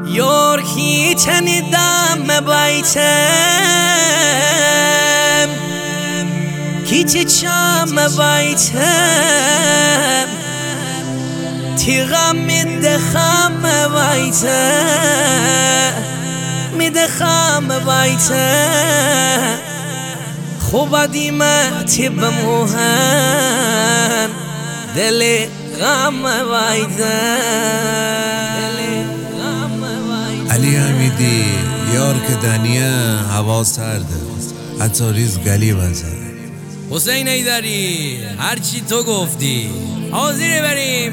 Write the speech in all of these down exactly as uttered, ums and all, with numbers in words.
یارکی تنیدم بیتم کیتی چم بیتم تیغم میدخم بیتم میدخم بیتم خوب دیمتی بموهن دل غم بیتم علی حمیدی یار که دنیه هوا سرده حتی ریز گلی بزن. حسین ایدری هرچی تو گفتی حاضر بریم.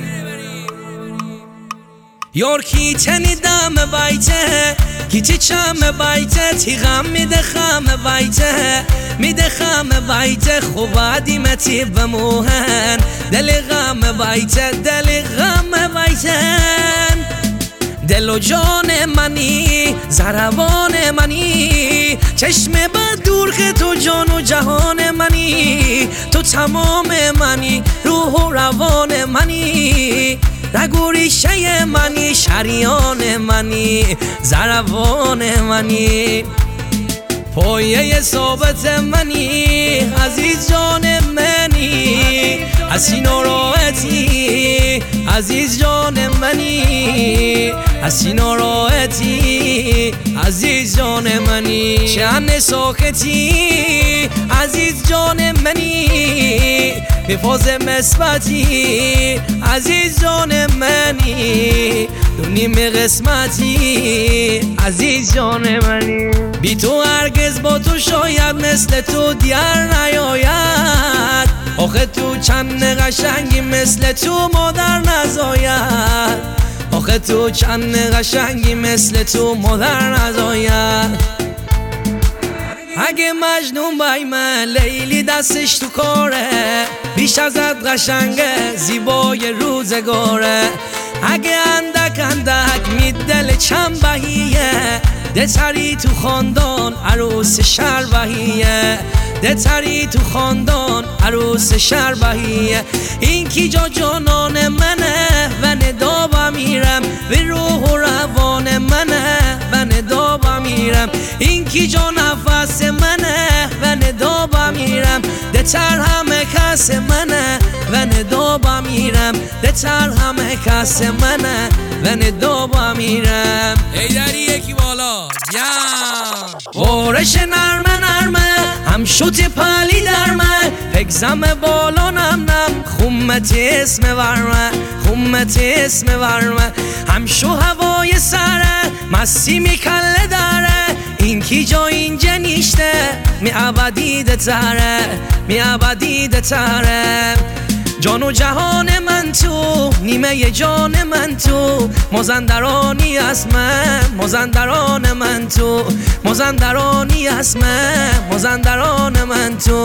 یار کی تنیدم بیته کیتی چم بیته تیغم میدخم بیته میدخم بیته خوب دیمتی بموهن دل غم بیته دل غم بیتن دل و جان منی زربان منی چشم بد دور که تو جان و جهان منی تو تمام منی روح و روان منی رگ و ریشه منی شریان منی زربان منی پایه ثابت منی عزیز جان منی حسین و راحتی عزیز جان منی حسین و راحتی عزیز جان منی شأن ساکتی عزیز جان منی بفاز مثبتی عزیز جان منی دونیم قسمتی عزیز جان منی بی تو هرگز با تو شاید مثل تو دیار نیاید آخه تو چند قشنگی مثل تو مادر نزاید آخه تو چند قشنگی مثل تو مادر نزاید اگه مجنون بای من لیلی دستش تو کاره بیش ازت قشنگه زیبای روزگاره اگه اندک اندک می دل چند بهیه ده تری تو خاندان عروس شهر بهیه ده تری تو خاندان عروس شهر بهیه این کی جا جانان منه و ندا بمیرم به روح و روان منه و ندا بمیرم این کی جا نفس منه و ندا بمیرم ده تر همه کس منه و ندا بمیرم ده تر همه کس منه و ندا بمیرم ایدری یکی بالا یم بارش نرمه نرمه هم شوت پلی درمه پگزم بالا نم نم خومت اسم ورمه خومت اسم ورمه هم شو هوای سره مستی می کله داره این کی جا اینجا نیشته می عبدیده تره می عبدیده تره جان و جهان من تو نیمه جان من تو مازندرانی است من مازندران من تو مازندرانی است من مازندران من تو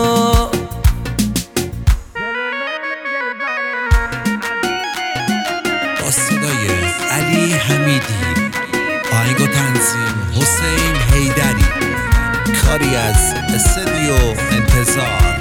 با صدای علی حمیدی آهنگ و تنظیم حسین حیدری کاری از استودیو انتظار.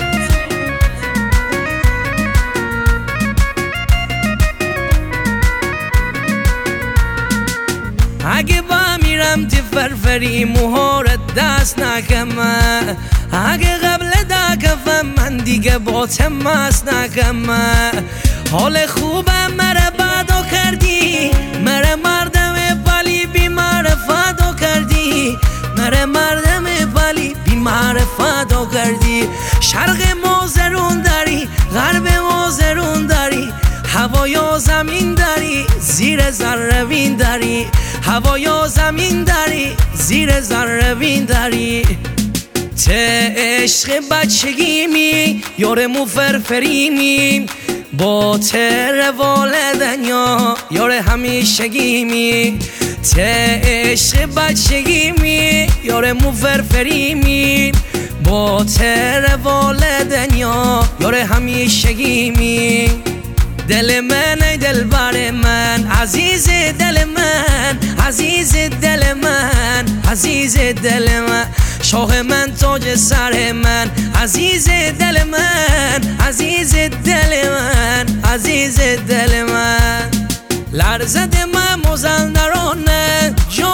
اگه با میرم تی فرفری موهارت دست نکمه اگه قبل دا کفم من دیگه با تماس نکمه حال خوبم مره بدو کردی مره مردم پلی بی معرفت کردی مره مردم پلی بی معرفت کردی شرق مازرون داری غرب مازرون داری هوای زمین داری زیر ذره داری هوای زمین داری زیر ذره داری ته عشق بچگیمی یار مو فرفریمی با تر والدنیا یار همیشگیمی ته عشق بچگیمی یار مو فرفریمی با تر والدنیا یار همیشگیمی دل من ای دل بر من عزیز دل من عزیز دل من عزیز دل من شاه من تاج سر من عزیز دل من عزیز دل من عزیز دل من لرزد من مازندرانه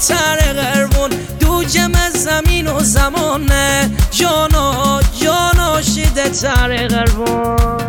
تر قربون دو جمع زمین و زمانه جانا جانا شده تر قربون